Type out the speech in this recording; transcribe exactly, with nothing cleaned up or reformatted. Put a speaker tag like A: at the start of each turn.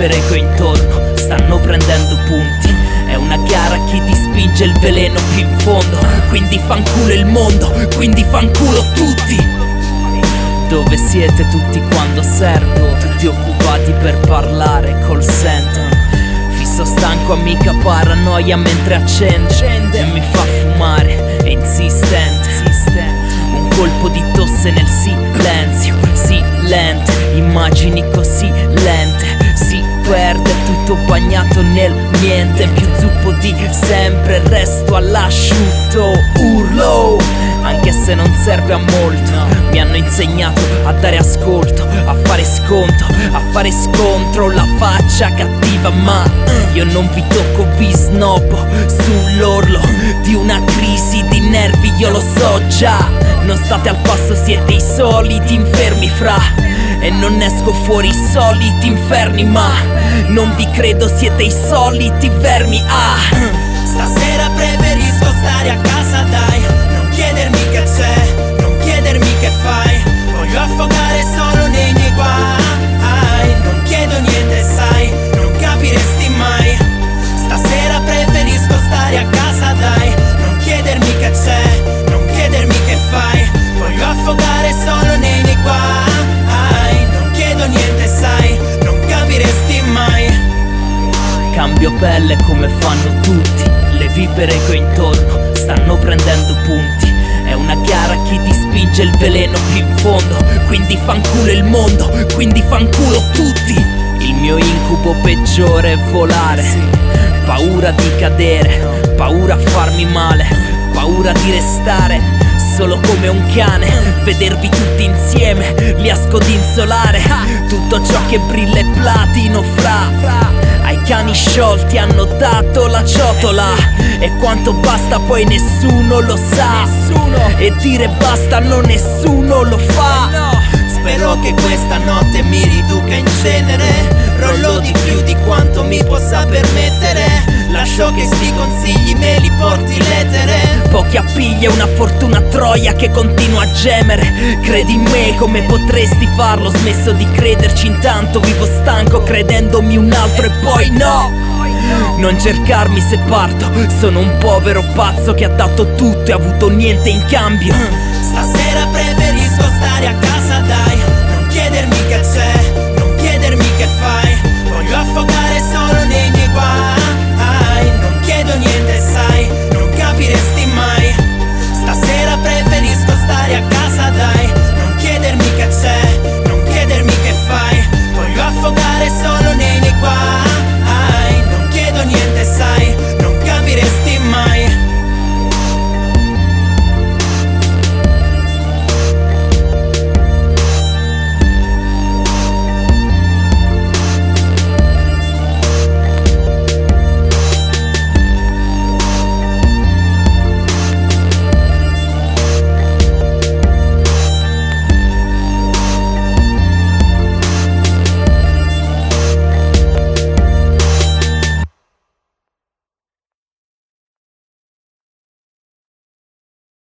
A: vipere che ho intorno stanno prendendo punti. È una gara chi ti spinge il veleno più in fondo. Quindi fanculo il mondo, quindi fanculo tutti. Dove siete tutti quando servo? Tutti occupati per parlare col center. Fisso stanco, amica paranoia mentre accende e mi fa fumare, è insistente. Un colpo di tosse nel silenzio, silente, immagini così lente. Si perde tutto bagnato nel niente. Più zuppo di sempre, resto all'asciutto. Urlo, anche se non serve a molto. Mi hanno insegnato a dare ascolto, a fare sconto, a fare scontro. La faccia cattiva ma io non vi tocco, vi snobbo sull'orlo di una crisi di nervi, io lo so già. Non state al passo, siete i soliti infermi fra. E non esco fuori i soliti inferni, ma non vi credo, siete i soliti vermi. Ah,
B: stasera preferisco stare a casa, dai. Non chiedermi che c'è, non chiedermi che fai. Voglio affogare solo nei miei guai. Non chiedo niente, sai, non capiresti mai. Stasera preferisco stare a casa, dai. Non chiedermi che c'è, non chiedermi che fai. Voglio affogare solo nei miei guai. Non chiedo niente, sai, non capiresti mai.
A: Cambio pelle come fanno tutti. Le vipere che ho intorno stanno prendendo punti. È una gara chi ti spinge il veleno più in fondo. Quindi fanculo il mondo, quindi fanculo tutti. Il mio incubo peggiore è volare. Paura di cadere, paura a farmi male, paura di restare solo come un cane. Vedervi tutti insieme, li a scodinzolare. Tutto ciò che brilla è platino fra. Ai cani sciolti hanno dato la ciotola. E quanto basta poi nessuno lo sa. E dire basta no, nessuno lo fa.
B: Spero che questa notte mi riduca in cenere. Rollo di più di quanto mi possa permettere. Lascio che sti consigli me li porti l'etere.
A: Pochi appiglia, una fortuna troia che continua a gemere. Credi in me come potresti farlo. Smesso di crederci, intanto vivo stanco credendomi un altro e poi no. Non cercarmi se parto, sono un povero pazzo che ha dato tutto e ha avuto niente in cambio.
B: Stasera preferisco stare a casa.